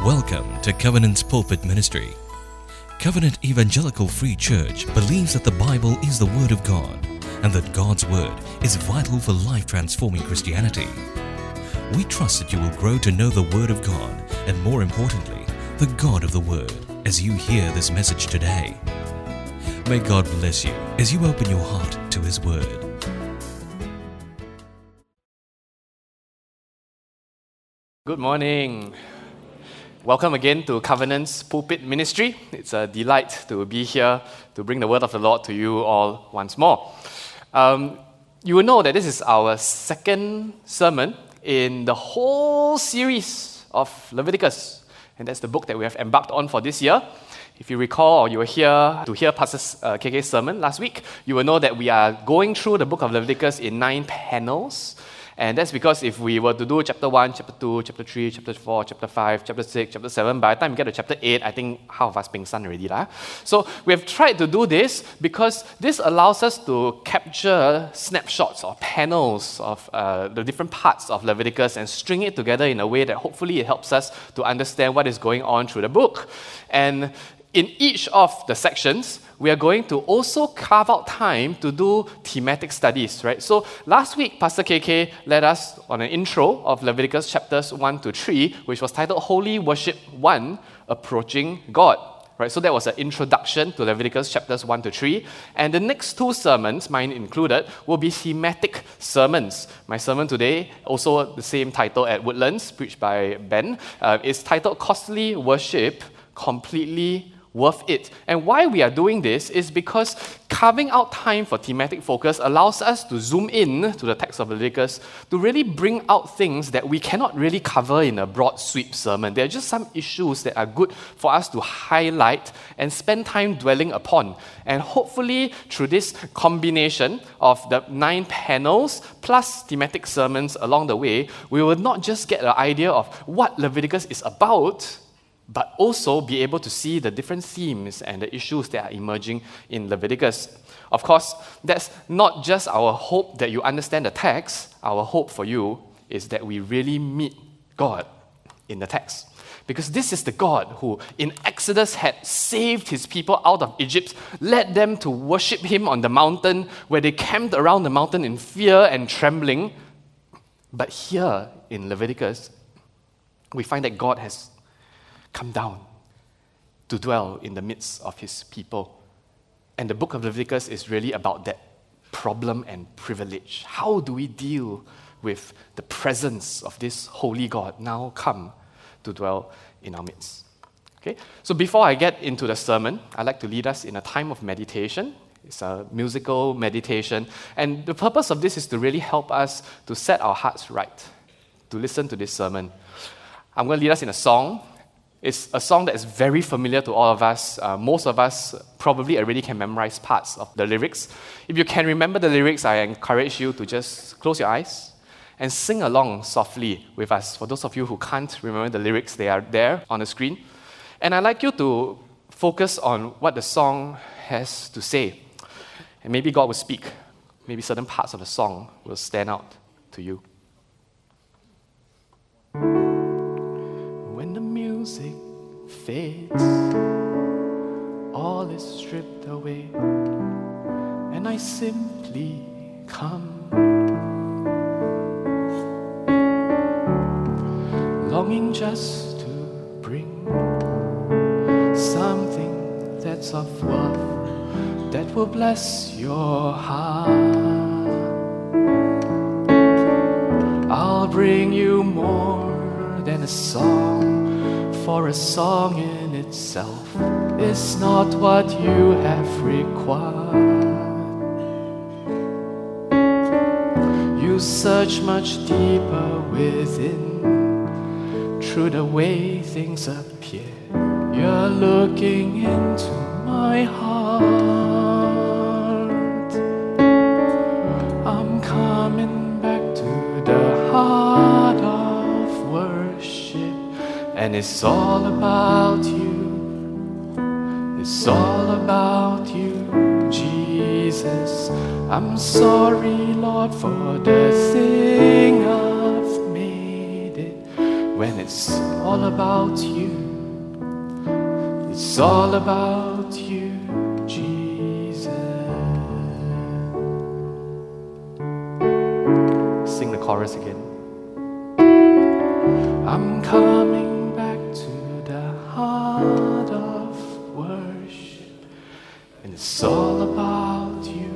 Welcome to Covenant's Pulpit Ministry. Covenant Evangelical Free Church believes that the Bible is the Word of God and that God's Word is vital for life-transforming Christianity. We trust that you will grow to know the Word of God and, more importantly, the God of the Word as you hear this message today. May God bless you as you open your heart to His Word. Good morning. Welcome again to Covenant's Pulpit Ministry. It's a delight to be here to bring the word of the Lord to you all once more. You will know that this is our second sermon in the whole series of Leviticus, and that's the book that we have embarked on for this year. If you recall, or you were here to hear Pastor KK's sermon last week, you will know that we are going through the book of Leviticus in 9 panels. And that's because if we were to do chapter 1, chapter 2, chapter 3, chapter 4, chapter 5, chapter 6, chapter 7, by the time we get to chapter 8, I think half of us being son already. So we have tried to do this because this allows us to capture snapshots or panels of the different parts of Leviticus and string it together in a way that hopefully it helps us to understand what is going on through the book. And in each of the sections, we are going to also carve out time to do thematic studies, right? So last week, Pastor KK led us on an intro of Leviticus chapters 1 to 3, which was titled Holy Worship 1, Approaching God, right? So that was an introduction to Leviticus chapters 1 to 3. And the next two sermons, mine included, will be thematic sermons. My sermon today, also the same title at Woodlands, preached by Ben, is titled Costly Worship, Completely Worth It. And why we are doing this is because carving out time for thematic focus allows us to zoom in to the text of Leviticus to really bring out things that we cannot really cover in a broad sweep sermon. There are just some issues that are good for us to highlight and spend time dwelling upon. And hopefully through this combination of the 9 panels plus thematic sermons along the way, we will not just get an idea of what Leviticus is about, but also be able to see the different themes and the issues that are emerging in Leviticus. Of course, that's not just our hope that you understand the text. Our hope for you is that we really meet God in the text. Because this is the God who, in Exodus, had saved His people out of Egypt, led them to worship Him on the mountain, where they camped around the mountain in fear and trembling. But here in Leviticus, we find that God has come down to dwell in the midst of His people. And the book of Leviticus is really about that problem and privilege. How do we deal with the presence of this holy God now come to dwell in our midst? Okay, so before I get into the sermon, I'd like to lead us in a time of meditation. It's a musical meditation. And the purpose of this is to really help us to set our hearts right, to listen to this sermon. I'm going to lead us in a song. It's a song that is very familiar to all of us. Most of us probably already can memorize parts of the lyrics. If you can remember the lyrics, I encourage you to just close your eyes and sing along softly with us. For those of you who can't remember the lyrics, they are there on the screen. And I'd like you to focus on what the song has to say. And maybe God will speak. Maybe certain parts of the song will stand out to you. Music fades, all is stripped away, and I simply come, longing just to bring something that's of worth that will bless your heart. I'll bring you more than a song, for a song in itself is not what you have required. You search much deeper within, through the way things appear. You're looking into my heart. I'm coming back to the heart of worship. And it's all about you. It's all about you, Jesus. I'm sorry, Lord, for the thing I've made it. When it's all about you. It's all about you, Jesus. Sing the chorus again. I'm coming back to the heart of worship, and it's all about you.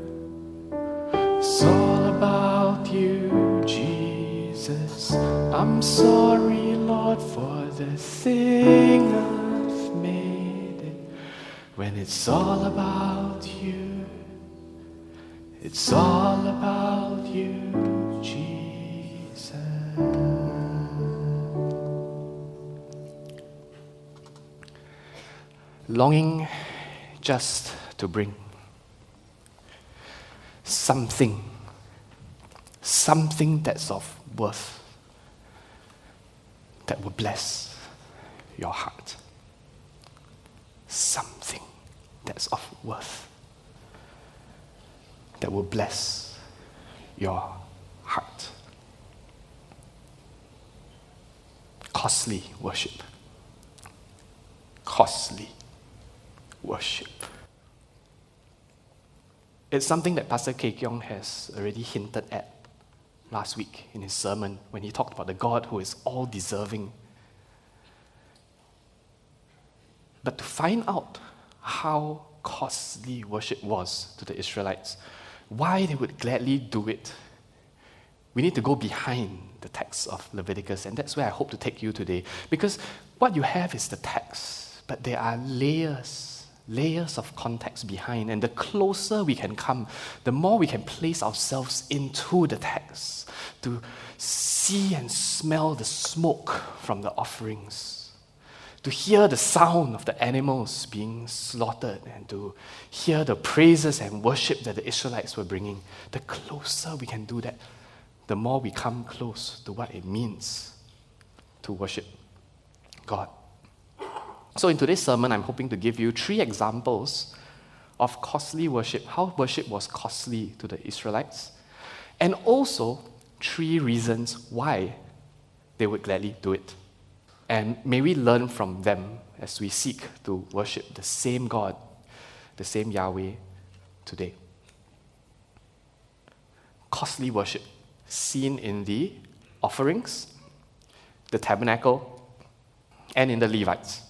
It's all about you, Jesus. I'm sorry, Lord, for the thing I've made it. When it's all about you, it's all about you, Jesus. Longing just to bring something that's of worth, that will bless your heart. Something that's of worth, that will bless your heart. Costly worship. Costly worship. It's something that Pastor Kay Kiong has already hinted at last week in his sermon when he talked about the God who is all deserving. But to find out how costly worship was to the Israelites, why they would gladly do it, we need to go behind the text of Leviticus, and that's where I hope to take you today. Because what you have is the text, but there are layers of context behind, and the closer we can come, the more we can place ourselves into the text to see and smell the smoke from the offerings, to hear the sound of the animals being slaughtered, and to hear the praises and worship that the Israelites were bringing. The closer we can do that, the more we come close to what it means to worship God. So in today's sermon, I'm hoping to give you 3 examples of costly worship, how worship was costly to the Israelites, and also 3 reasons why they would gladly do it. And may we learn from them as we seek to worship the same God, the same Yahweh today. Costly worship, seen in the offerings, the tabernacle, and in the Levites.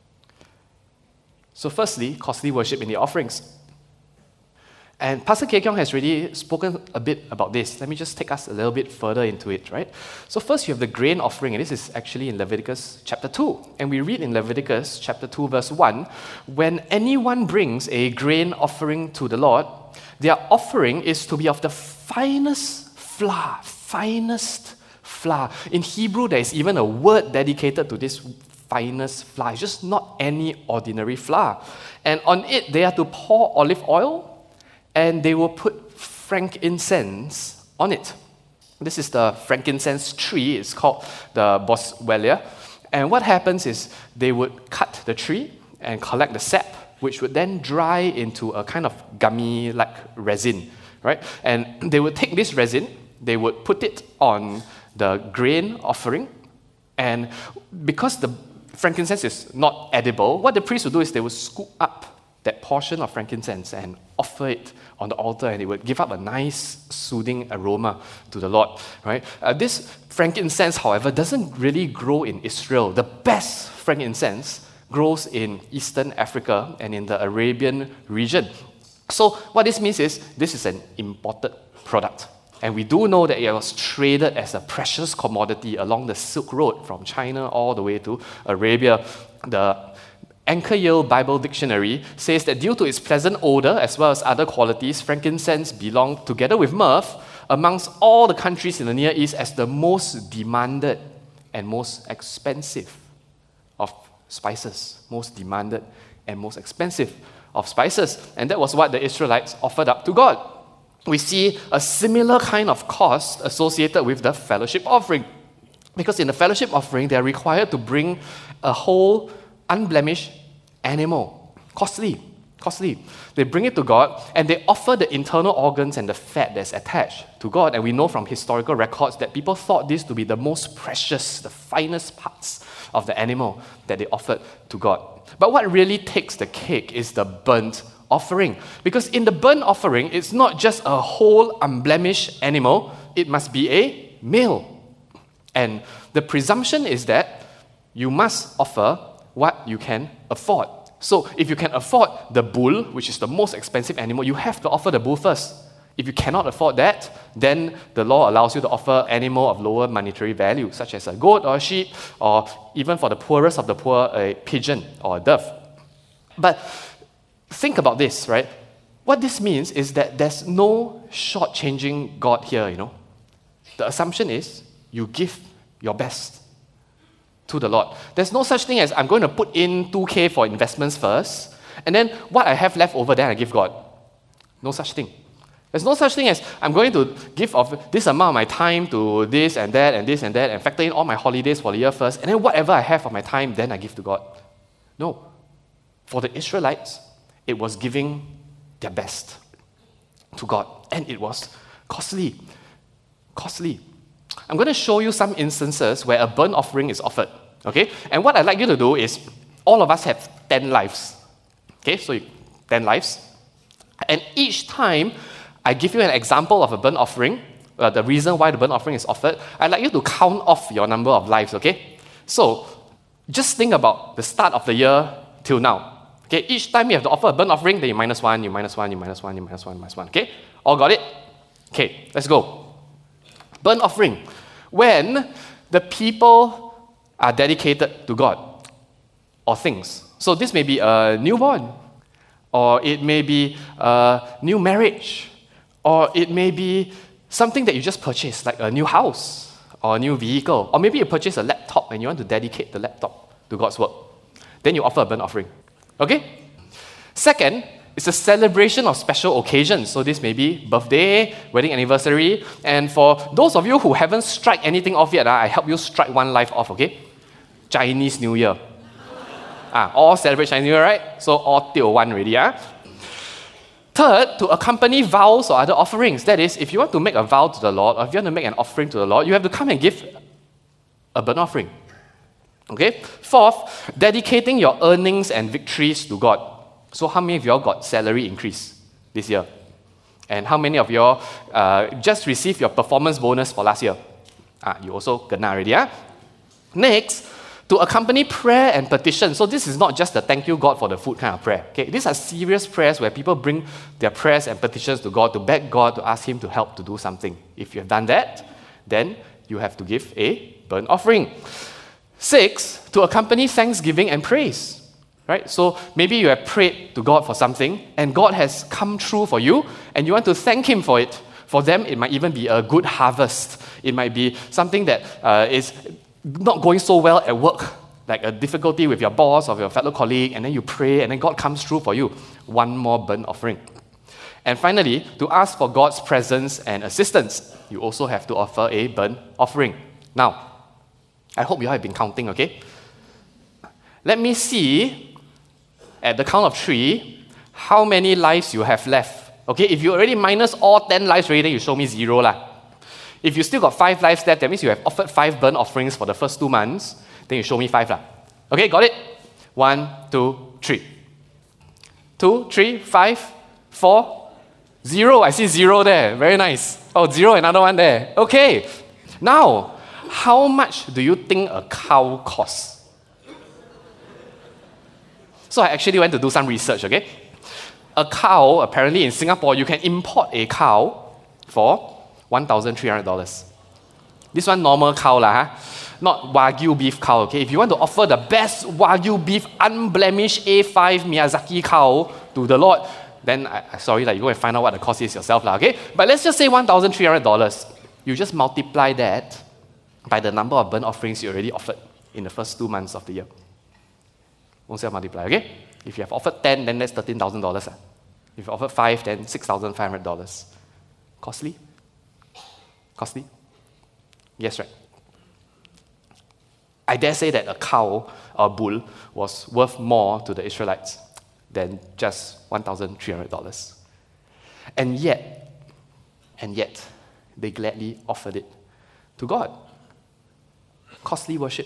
So firstly, costly worship in the offerings. And Pastor Kay Kiong has already spoken a bit about this. Let me just take us a little bit further into it, right? So first you have the grain offering, and this is actually in Leviticus chapter 2. And we read in Leviticus chapter 2 verse 1, when anyone brings a grain offering to the Lord, their offering is to be of the finest flour. In Hebrew, there is even a word dedicated to this finest flour. It's just not any ordinary flour. And on it, they are to pour olive oil, and they will put frankincense on it. This is the frankincense tree. It's called the boswellia. And what happens is they would cut the tree and collect the sap, which would then dry into a kind of gummy-like resin, right? And they would take this resin, they would put it on the grain offering, and because the frankincense is not edible, what the priest would do is they would scoop up that portion of frankincense and offer it on the altar, and it would give up a nice, soothing aroma to the Lord, right? This frankincense, however, doesn't really grow in Israel. The best frankincense grows in Eastern Africa and in the Arabian region. So what this means is this is an imported product. And we do know that it was traded as a precious commodity along the Silk Road from China all the way to Arabia. The Anchor Yale Bible Dictionary says that due to its pleasant odor as well as other qualities, frankincense belonged, together with myrrh, amongst all the countries in the Near East as the most demanded and most expensive of spices. Most demanded and most expensive of spices. And that was what the Israelites offered up to God. We see a similar kind of cost associated with the fellowship offering. Because in the fellowship offering, they are required to bring a whole, unblemished animal. Costly. Costly. They bring it to God, and they offer the internal organs and the fat that's attached to God. And we know from historical records that people thought this to be the most precious, the finest parts of the animal that they offered to God. But what really takes the cake is the burnt offering. Because in the burnt offering, it's not just a whole unblemished animal, it must be a male. And the presumption is that you must offer what you can afford. So if you can afford the bull, which is the most expensive animal, you have to offer the bull first. If you cannot afford that, then the law allows you to offer animal of lower monetary value, such as a goat or a sheep, or even for the poorest of the poor, a pigeon or a dove. But think about this, right? What this means is that there's no shortchanging God here, The assumption is you give your best to the Lord. There's no such thing as I'm going to put in 2K for investments first, and then what I have left over, then I give God. No such thing. There's no such thing as I'm going to give of this amount of my time to this and that and this and that and factor in all my holidays for the year first, and then whatever I have of my time, then I give to God. No. For the Israelites, it was giving their best to God, and it was costly. Costly. I'm going to show you some instances where a burnt offering is offered. Okay? And what I'd like you to do is, all of us have 10 lives. Okay? So 10 lives. And each time I give you an example of a burnt offering, the reason why the burnt offering is offered, I'd like you to count off your number of lives, okay? So just think about the start of the year till now. Okay? Each time you have to offer a burnt offering, then you minus one, you minus one, you minus one, you minus one, minus one. Okay? All got it? Okay, let's go. Burnt offering. When the people are dedicated to God or things. So this may be a newborn, or it may be a new marriage, or it may be something that you just purchased, like a new house or a new vehicle, or maybe you purchase a laptop and you want to dedicate the laptop to God's work. Then you offer a burnt offering. Okay? Second, it's a celebration of special occasions. So this may be birthday, wedding anniversary, and for those of you who haven't struck anything off yet, I help you strike one life off, okay? Chinese New Year. All celebrate Chinese New Year, right? So all till one already. Third, to accompany vows or other offerings. That is, if you want to make a vow to the Lord, or if you want to make an offering to the Lord, you have to come and give a burnt offering. Okay? Fourth, dedicating your earnings and victories to God. So how many of y'all got salary increase this year? And how many of y'all just received your performance bonus for last year? You also kena already. Next, to accompany prayer and petition. So this is not just the thank you God for the food kind of prayer. Okay? These are serious prayers where people bring their prayers and petitions to God to beg God to ask Him to help to do something. If you have done that, then you have to give a burnt offering. 6, to accompany thanksgiving and praise. Right? So maybe you have prayed to God for something, and God has come through for you, and you want to thank Him for it. For them, it might even be a good harvest. It might be something that is not going so well at work, like a difficulty with your boss or your fellow colleague, and then you pray, and then God comes through for you. One more burnt offering. And finally, to ask for God's presence and assistance, you also have to offer a burnt offering. Now, I hope you all have been counting, okay? Let me see, at the count of 3, how many lives you have left. Okay, if you already minus all 10 lives already, then you show me 0 lah. If you still got 5 lives left, that means you have offered 5 burnt offerings for the first 2 months, then you show me 5 lah. Okay, got it? 1, 2, 3. 2, 3, 5, 4, 0. I see 0 there. Very nice. Oh, 0, another one there. Okay. Now, how much do you think a cow costs? So I actually went to do some research, okay? A cow, apparently in Singapore, you can import a cow for $1,300. This one normal cow lah, not Wagyu beef cow, okay? If you want to offer the best Wagyu beef, unblemished A5 Miyazaki cow to the Lord, then, sorry, you go and find out what the cost is yourself lah, okay? But let's just say $1,300. You just multiply that by the number of burnt offerings you already offered in the first 2 months of the year. Won't multiply, okay? If you have offered 10, then that's $13,000. If you offered 5, then $6,500. Costly? Costly? Yes, right. I dare say that a cow or bull was worth more to the Israelites than just $1,300. And yet, they gladly offered it to God. Costly worship.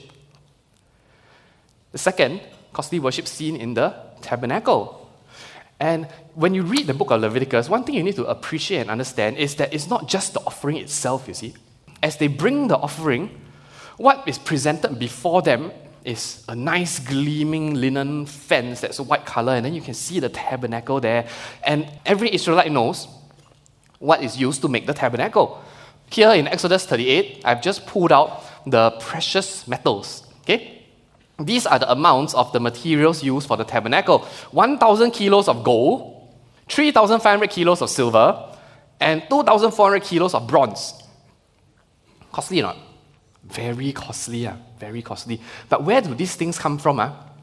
The second costly worship seen in the tabernacle. And when you read the book of Leviticus, one thing you need to appreciate and understand is that it's not just the offering itself, you see. As they bring the offering, what is presented before them is a nice gleaming linen fence that's a white color, and then you can see the tabernacle there. And every Israelite knows what is used to make the tabernacle. Here in Exodus 38, I've just pulled out the precious metals. Okay? These are the amounts of the materials used for the tabernacle. 1,000 kilos of gold, 3,500 kilos of silver, and 2,400 kilos of bronze. Costly or not? Very costly, very costly. But where do these things come from?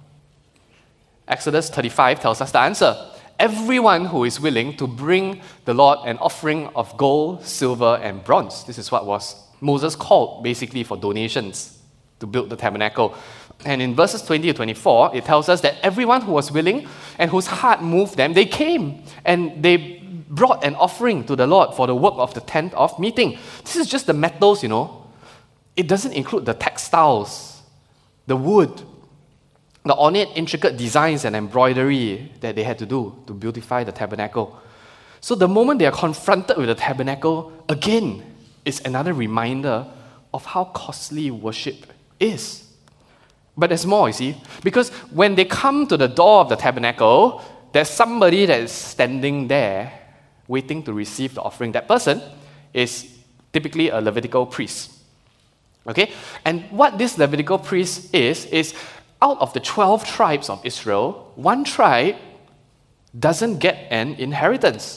Exodus 35 tells us the answer. Everyone who is willing to bring the Lord an offering of gold, silver, and bronze. This is what was Moses called basically for donations to build the tabernacle. And in verses 20 to 24, it tells us that everyone who was willing and whose heart moved them, they came and they brought an offering to the Lord for the work of the tent of meeting. This is just the metals, It doesn't include the textiles, the wood, the ornate, intricate designs and embroidery that they had to do to beautify the tabernacle. So the moment they are confronted with the tabernacle, again, is another reminder of how costly worship is. But there's more, you see. Because when they come to the door of the tabernacle, there's somebody that is standing there waiting to receive the offering. That person is typically a Levitical priest. Okay? And what this Levitical priest is out of the 12 tribes of Israel, one tribe doesn't get an inheritance.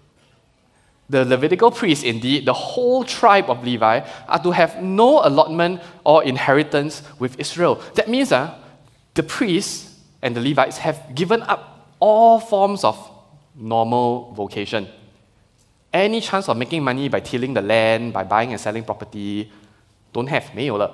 The Levitical priests, indeed, the whole tribe of Levi, are to have no allotment or inheritance with Israel. That means the priests and the Levites have given up all forms of normal vocation. Any chance of making money by tilling the land, by buying and selling property, don't have, 没有了.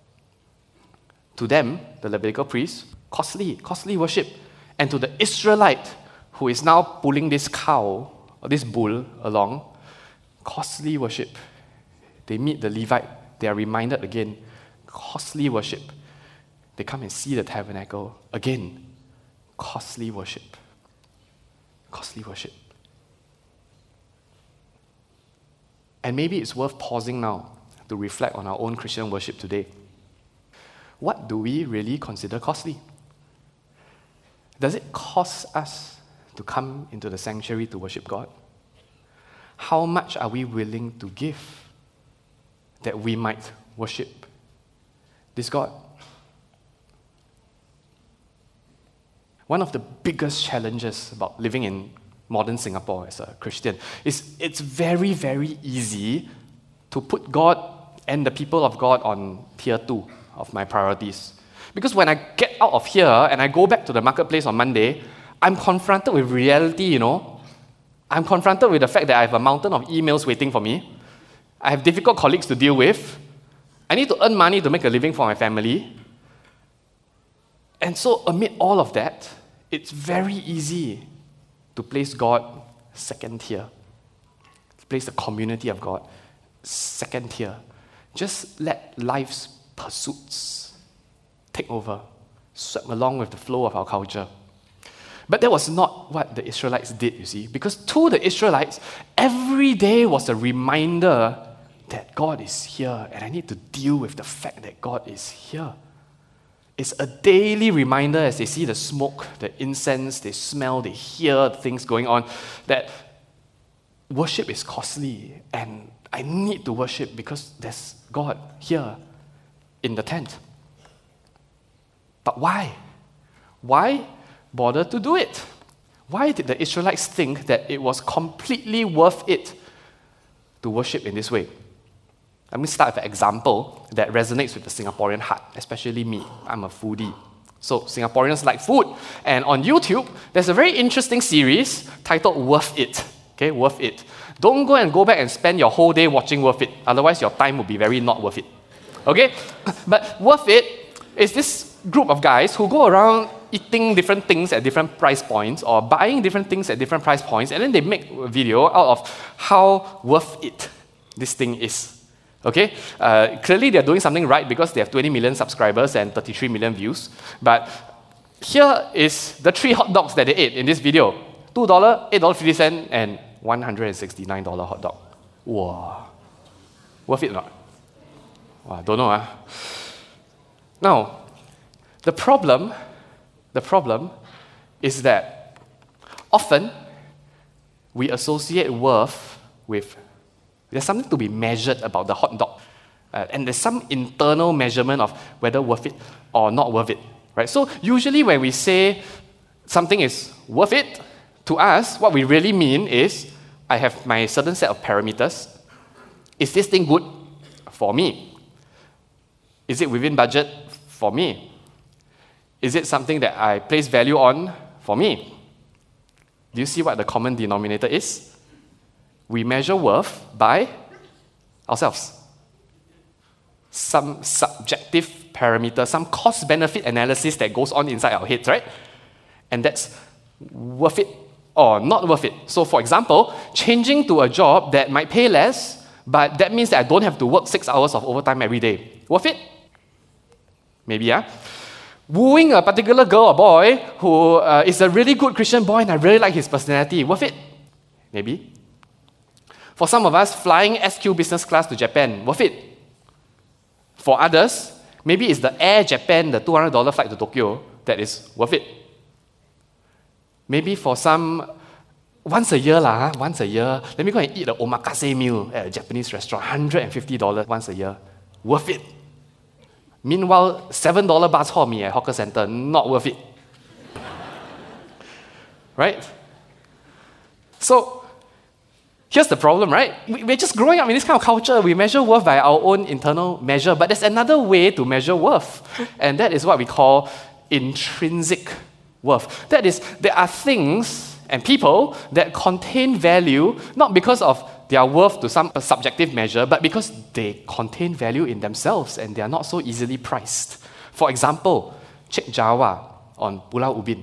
To them, the Levitical priests, costly worship. And to the Israelite, who is now pulling this cow, or this bull along, costly worship. They meet the Levite, they are reminded again, costly worship. They come and see the tabernacle, again, costly worship. Costly worship. And maybe it's worth pausing now to reflect on our own Christian worship today. What do we really consider costly? Does it cost us to come into the sanctuary to worship God? How much are we willing to give that we might worship this God? One of the biggest challenges about living in modern Singapore as a Christian is it's very, very easy to put God and the people of God on tier 2 of my priorities. Because when I get out of here and I go back to the marketplace on Monday, I'm confronted with reality, I'm confronted with the fact that I have a mountain of emails waiting for me. I have difficult colleagues to deal with. I need to earn money to make a living for my family. And so amid all of that, it's very easy to place God second tier. To place the community of God second tier. Just let life's pursuits take over, swept along with the flow of our culture. But that was not what the Israelites did, you see. Because to the Israelites, every day was a reminder that God is here, and I need to deal with the fact that God is here. It's a daily reminder as they see the smoke, the incense, they smell, they hear things going on, that worship is costly, and I need to worship because there's God here in the tent. But why? Why bother to do it? Why did the Israelites think that it was completely worth it to worship in this way? Let me start with an example that resonates with the Singaporean heart, especially me. I'm a foodie. So Singaporeans like food. And on YouTube, there's a very interesting series titled Worth It. Okay, Worth It. Don't go back and spend your whole day watching Worth It. Otherwise, your time will be very not worth it. Okay? But Worth It is this group of guys who go around eating different things at different price points or buying different things at different price points, and then they make a video out of how worth it this thing is. Okay? Clearly they're doing something right because they have 20 million subscribers and 33 million views. But here is the 3 hot dogs that they ate in this video. $2, $8.50, and $169 hot dog. Wow. Worth it or not? Wow, don't know. Now, the problem is that often we associate worth with, there's something to be measured about the hot dog. And there's some internal measurement of whether worth it or not worth it. Right? So usually when we say something is worth it, to us, what we really mean is, I have my certain set of parameters. Is this thing good for me? Is it within budget for me? Is it something that I place value on for me? Do you see what the common denominator is? We measure worth by ourselves. Some subjective parameter, some cost-benefit analysis that goes on inside our heads, right? And that's worth it or not worth it. So for example, changing to a job that might pay less, but that means that I don't have to work 6 hours of overtime every day. Worth it? Maybe, yeah? Wooing a particular girl or boy who is a really good Christian boy and I really like his personality. Worth it? Maybe. For some of us, flying SQ business class to Japan. Worth it? For others, maybe it's the Air Japan, the $200 flight to Tokyo that is worth it. Maybe for some, once a year, let me go and eat an omakase meal at a Japanese restaurant, $150 once a year. Worth it. Meanwhile, $7 bak chor mee at hawker center, not worth it. Right? So, here's the problem, right? We're just growing up in this kind of culture. We measure worth by our own internal measure, but there's another way to measure worth, and that is what we call intrinsic worth. That is, there are things and people that contain value, not because of their worth to some subjective measure, but because they contain value in themselves and they are not so easily priced. For example, Chek Jawa on Pulau Ubin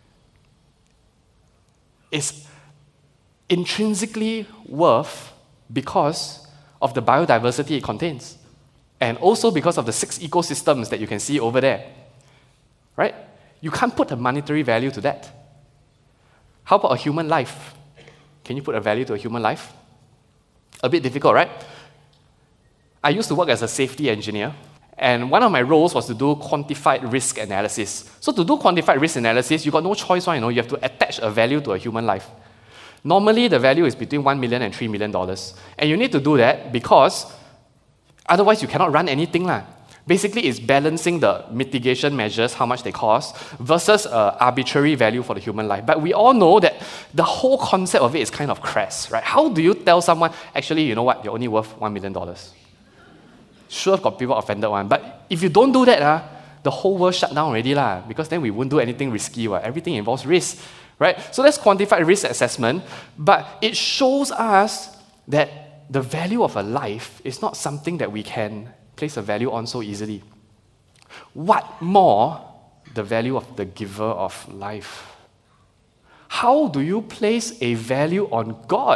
is intrinsically worth because of the biodiversity it contains, and also because of the 6 ecosystems that you can see over there. Right? You can't put a monetary value to that. How about a human life? Can you put a value to a human life? A bit difficult, right? I used to work as a safety engineer, and one of my roles was to do quantified risk analysis. So to do quantified risk analysis, you got no choice, you have to attach a value to a human life. Normally, the value is between $1 million and $3 million. And you need to do that because otherwise you cannot run anything. Basically, it's balancing the mitigation measures, how much they cost, versus an arbitrary value for the human life. But we all know that the whole concept of it is kind of crass, right? How do you tell someone, actually, you know what, you're only worth $1 million? Sure, got people offended one. But if you don't do that, the whole world shut down already, because then we won't do anything risky. Everything involves risk. Right? So that's quantified risk assessment, but it shows us that the value of a life is not something that we can place a value on so easily. What more the value of the giver of life? How do you place a value on God?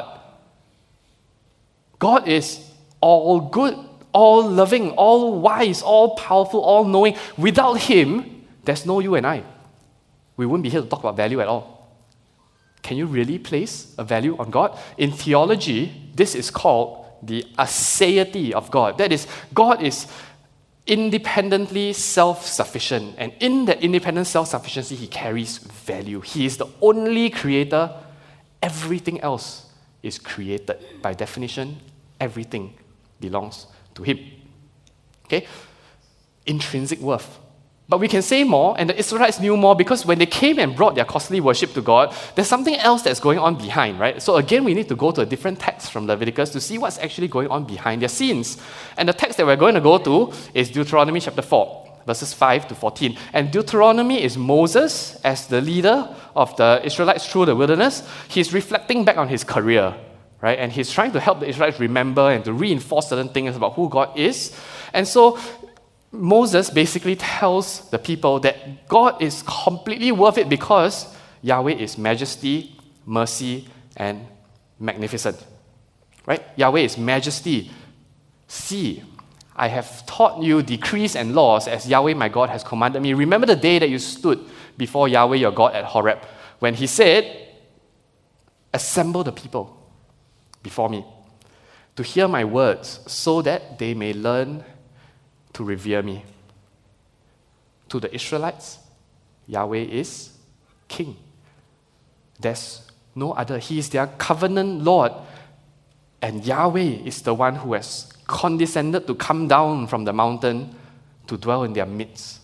God is all good, all loving, all wise, all powerful, all knowing. Without Him, there's no you and I. We wouldn't be here to talk about value at all. Can you really place a value on God? In theology, this is called the aseity of God. That is, God is independently self-sufficient. And in that independent self-sufficiency, He carries value. He is the only creator. Everything else is created. By definition, everything belongs to Him. Okay? Intrinsic worth. But we can say more, and the Israelites knew more because when they came and brought their costly worship to God, there's something else that's going on behind, right? So again, we need to go to a different text from Leviticus to see what's actually going on behind their scenes. And the text that we're going to go to is Deuteronomy chapter 4, verses 5 to 14. And Deuteronomy is Moses as the leader of the Israelites through the wilderness. He's reflecting back on his career, right? And he's trying to help the Israelites remember and to reinforce certain things about who God is. And so Moses basically tells the people that God is completely worth it because Yahweh is majesty, mercy, and magnificent. Right? Yahweh is majesty. See, I have taught you decrees and laws as Yahweh my God has commanded me. Remember the day that you stood before Yahweh your God at Horeb, when he said, assemble the people before me to hear my words so that they may learn to revere me. To the Israelites, Yahweh is king. There's no other. He is their covenant Lord. And Yahweh is the one who has condescended to come down from the mountain to dwell in their midst.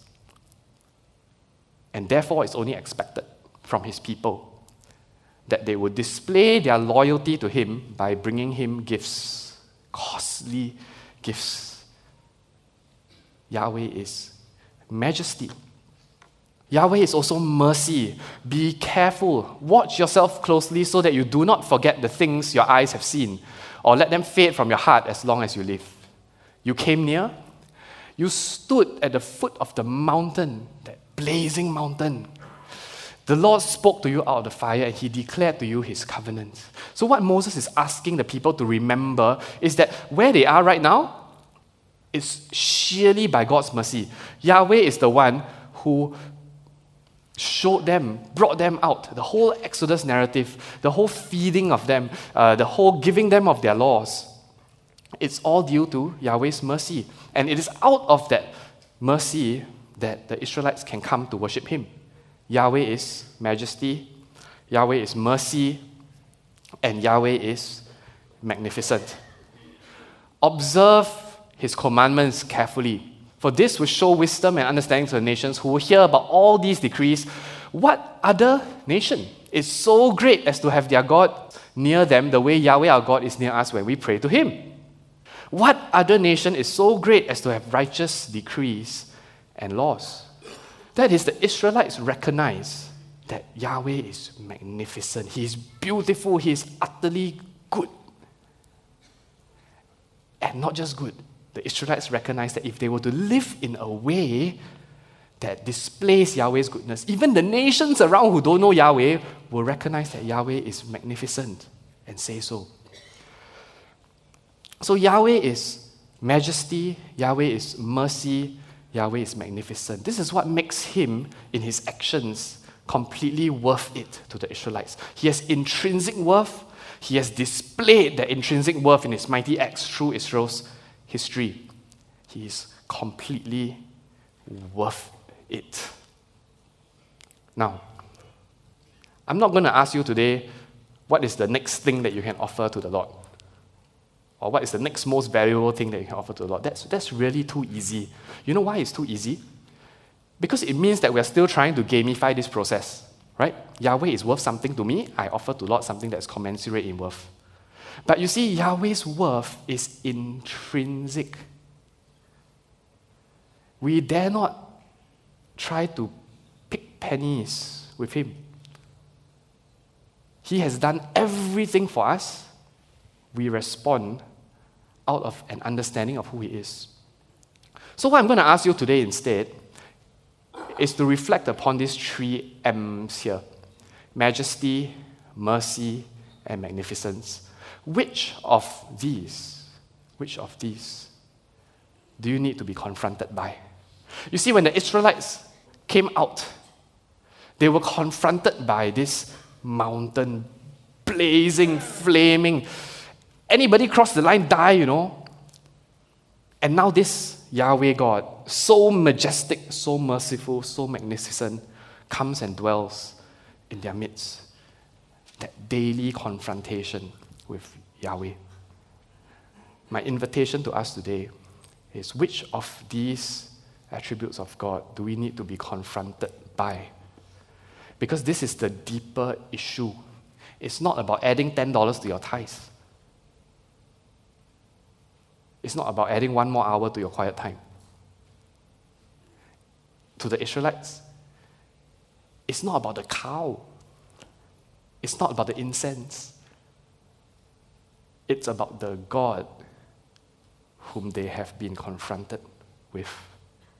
And therefore, it's only expected from his people that they would display their loyalty to him by bringing him gifts, costly gifts. Yahweh is majesty. Yahweh is also mercy. Be careful. Watch yourself closely so that you do not forget the things your eyes have seen, or let them fade from your heart as long as you live. You came near. You stood at the foot of the mountain, that blazing mountain. The Lord spoke to you out of the fire and he declared to you his covenant. So what Moses is asking the people to remember is that where they are right now is sheerly by God's mercy. Yahweh is the one who showed them, brought them out. The whole Exodus narrative, the whole feeding of them, the whole giving them of their laws, it's all due to Yahweh's mercy. And it is out of that mercy that the Israelites can come to worship him. Yahweh is majesty, Yahweh is mercy, and Yahweh is magnificent. Observe his commandments carefully, for this will show wisdom and understanding to the nations who will hear about all these decrees. What other nation is so great as to have their God near them the way Yahweh our God is near us when we pray to him? What other nation is so great as to have righteous decrees and laws? That is, the Israelites recognize that Yahweh is magnificent. He is beautiful. He is utterly good. And not just good. The Israelites recognize that if they were to live in a way that displays Yahweh's goodness, even the nations around who don't know Yahweh will recognize that Yahweh is magnificent and say so. So Yahweh is majesty, Yahweh is mercy, Yahweh is magnificent. This is what makes him, in his actions, completely worth it to the Israelites. He has intrinsic worth. He has displayed that intrinsic worth in his mighty acts through Israel's history. He is completely worth it. Now, I'm not going to ask you today what is the next thing that you can offer to the Lord, or what is the next most valuable thing that you can offer to the Lord. That's really too easy. You know why it's too easy? Because it means that we're still trying to gamify this process, right? Yahweh is worth something to me. I offer to Lord something that's commensurate in worth. But you see, Yahweh's worth is intrinsic. We dare not try to pick pennies with him. He has done everything for us. We respond out of an understanding of who he is. So what I'm going to ask you today instead is to reflect upon these three M's here: majesty, mercy, and magnificence. Which of these do you need to be confronted by? You see, when the Israelites came out, they were confronted by this mountain, blazing, flaming. Anybody cross the line, die, you know. And now this Yahweh God, so majestic, so merciful, so magnificent, comes and dwells in their midst. That daily confrontation with Yahweh. My invitation to us today is, which of these attributes of God do we need to be confronted by? Because this is the deeper issue. It's not about adding $10 to your tithes. It's not about adding 1 more hour to your quiet time. To the Israelites, it's not about the cow. It's not about the incense. It's about the God whom they have been confronted with.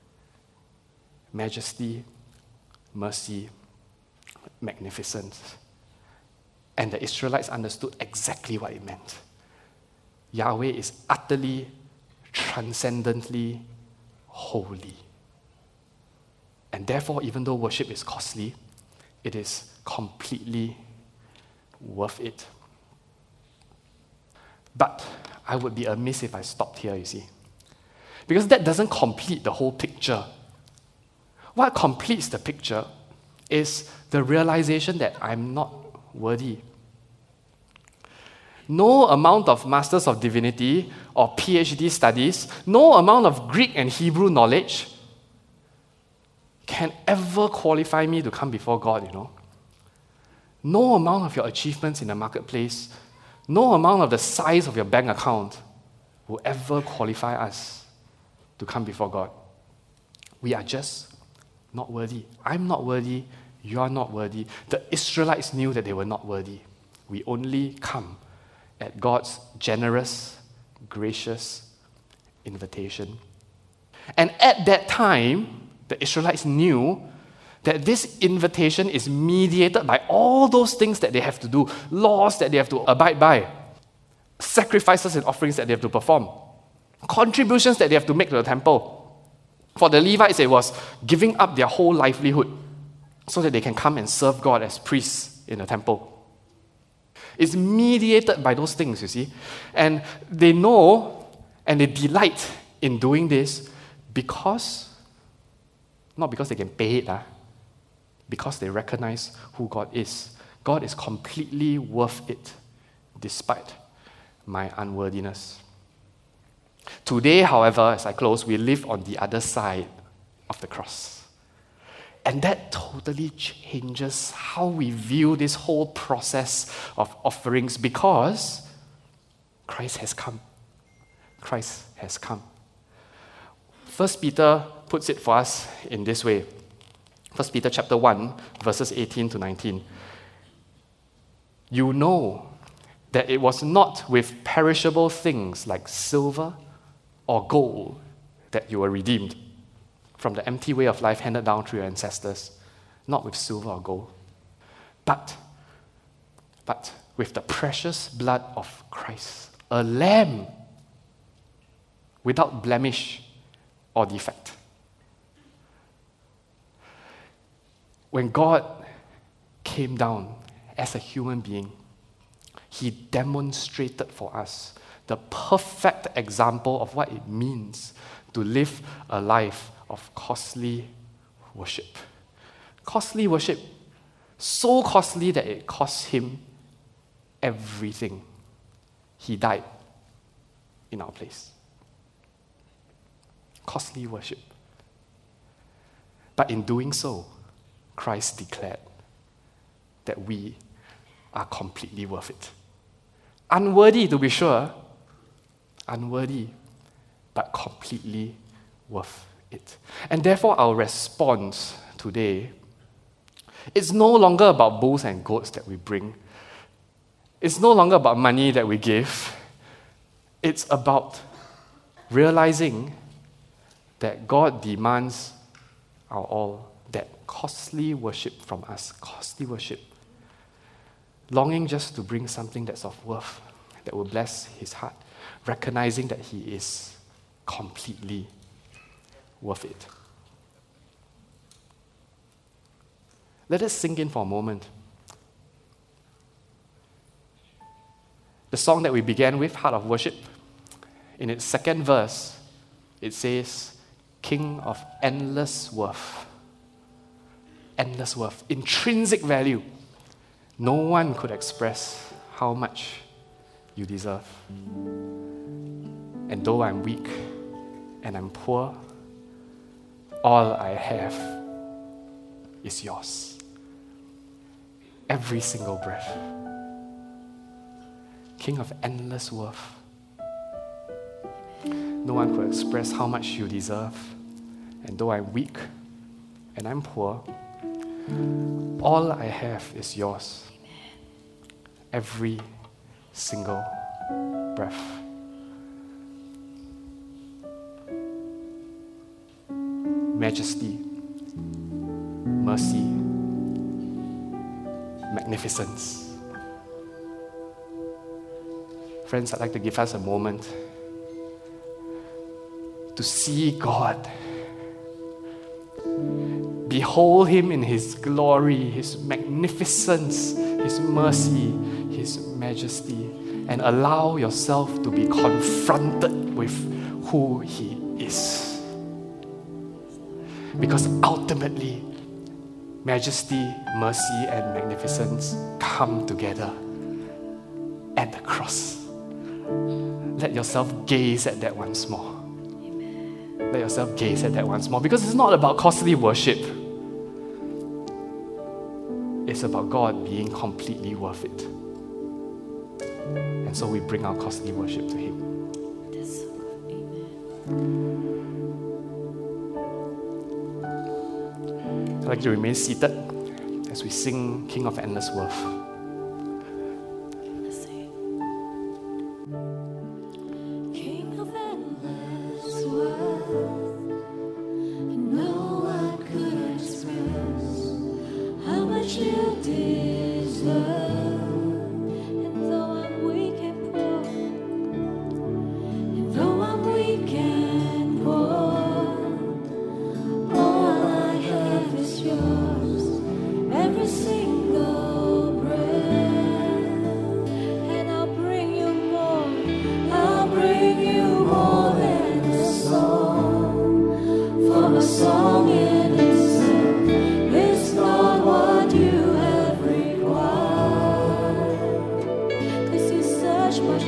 majesty, mercy, magnificence. And the Israelites understood exactly what it meant. Yahweh is utterly, transcendently holy. And therefore, even though worship is costly, it is completely worth it. But I would be amiss if I stopped here, you see. Because that doesn't complete the whole picture. What completes the picture is the realization that I'm not worthy. No amount of Masters of Divinity or PhD studies, no amount of Greek and Hebrew knowledge can ever qualify me to come before God, you know. No amount of your achievements in the marketplace, no amount of the size of your bank account will ever qualify us to come before God. We are just not worthy. I'm not worthy. You are not worthy. The Israelites knew that they were not worthy. We only come at God's generous, gracious invitation. And at that time, the Israelites knew that this invitation is mediated by all those things that they have to do, laws that they have to abide by, sacrifices and offerings that they have to perform, contributions that they have to make to the temple. For the Levites, it was giving up their whole livelihood so that they can come and serve God as priests in the temple. It's mediated by those things, you see. And they know and they delight in doing this because, not because they can pay it, because they recognize who God is. God is completely worth it, despite my unworthiness. Today, however, as I close, we live on the other side of the cross. And that totally changes how we view this whole process of offerings because Christ has come. Christ has come. 1 Peter puts it for us in this way. 1 Peter chapter 1, verses 18 to 19. You know that it was not with perishable things like silver or gold that you were redeemed from the empty way of life handed down through your ancestors, not with silver or gold, but with the precious blood of Christ, a lamb without blemish or defect. When God came down as a human being, He demonstrated for us the perfect example of what it means to live a life of costly worship. Costly worship. So costly that it cost Him everything. He died in our place. Costly worship. But in doing so, Christ declared that we are completely worth it. Unworthy, to be sure. Unworthy, but completely worth it. And therefore, our response today is no longer about bulls and goats that we bring. It's no longer about money that we give. It's about realizing that God demands our all, that costly worship from us, costly worship. Longing just to bring something that's of worth, that will bless His heart, recognizing that He is completely worth it. Let us sink in for a moment. The song that we began with, Heart of Worship, in its second verse, it says, King of endless worth. Endless worth, intrinsic value. No one could express how much you deserve. And though I'm weak and I'm poor, all I have is yours. Every single breath. King of endless worth. No one could express how much you deserve. And though I'm weak and I'm poor, all I have is yours. Every single breath. Majesty, mercy, magnificence. Friends, I'd like to give us a moment to see God. Behold Him in His glory, His magnificence, His mercy, His majesty, and allow yourself to be confronted with who He is. Because ultimately, majesty, mercy, and magnificence come together at the cross. Let yourself gaze at that once more. Let yourself gaze at that once more. Because it's not about costly worship. It's about God being completely worth it. And so we bring our costly worship to Him. I'd like to remain seated as we sing King of Endless Worth. King of endless worth, no one could express how much you deserve. And though I'm weak and poor, and though I'm weak and poor, all I have is yours, every single breath. And I'll bring you more than a song. For a song in itself is not what you have required. 'Cause you search much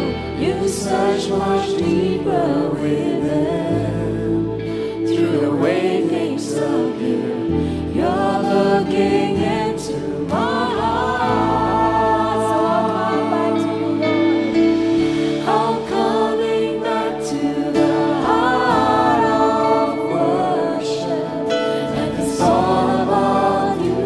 deeper within. Through the way things appear, you're looking into my heart. So I'm coming back to the heart of worship. And it's all about you.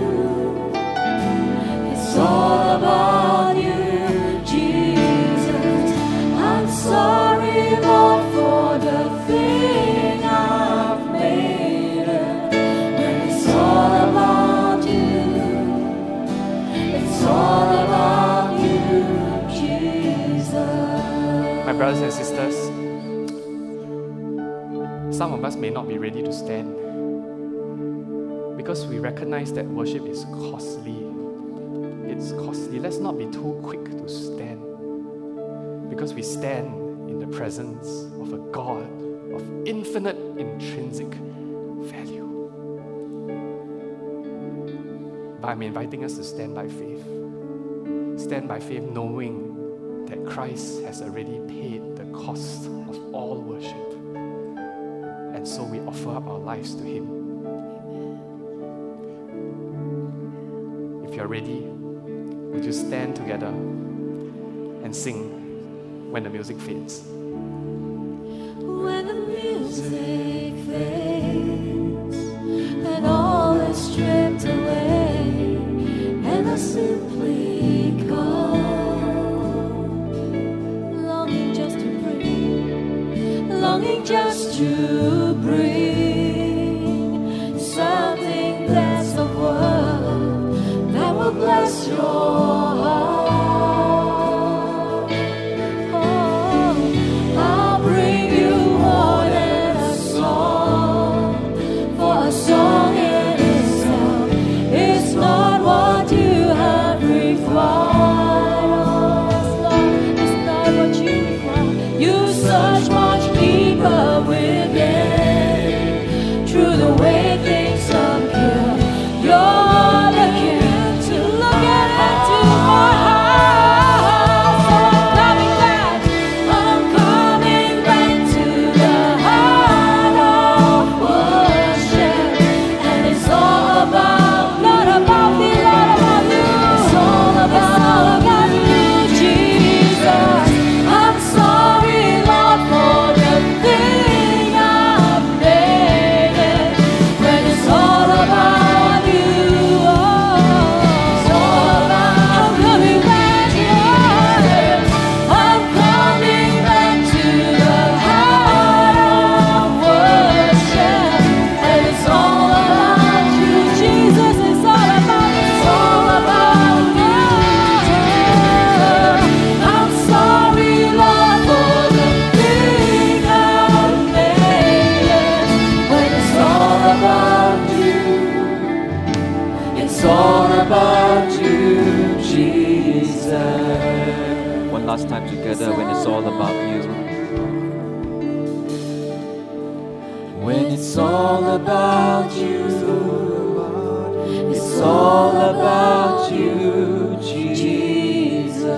It's all about you, Jesus. I'm sorry, Lord, for the thing I've made it. When it's all about you, it's all about you, Jesus. My brothers and sisters, some of us may not be ready to stand because we recognize that worship is costly. It's costly. Let's not be too quick to stand, because we stand in the presence of a God of infinite intrinsic value. But I'm inviting us to stand by faith. Stand by faith knowing that Christ has already paid the cost of all worship. And so we offer up our lives to Him. If you're ready, would you stand together and sing when the music fades? When the music fades and all is stripped away, and I simply come, longing just to bring something that's of worth that will bless your heart. I'll bring you more than a song, for a song in itself is not what you have required. It's not what you require. You search much deeper within. Through the way things appear, you're looking to look into my heart. So I'm coming back to the heart of worship. And it's all about, not about me, not about you. It's all about you, Jesus. I'm sorry, Lord, for the thing last time together when it's all about you. When it's all about you, it's all about you, Jesus.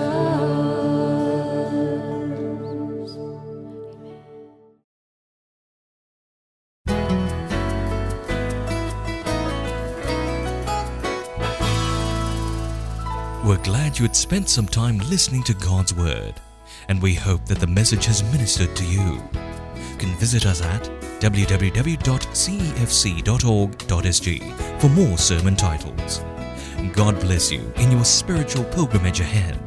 We're glad you had spent some time listening to God's Word, and we hope that the message has ministered to you. You can visit us at www.cefc.org.sg for more sermon titles. God bless you in your spiritual pilgrimage ahead.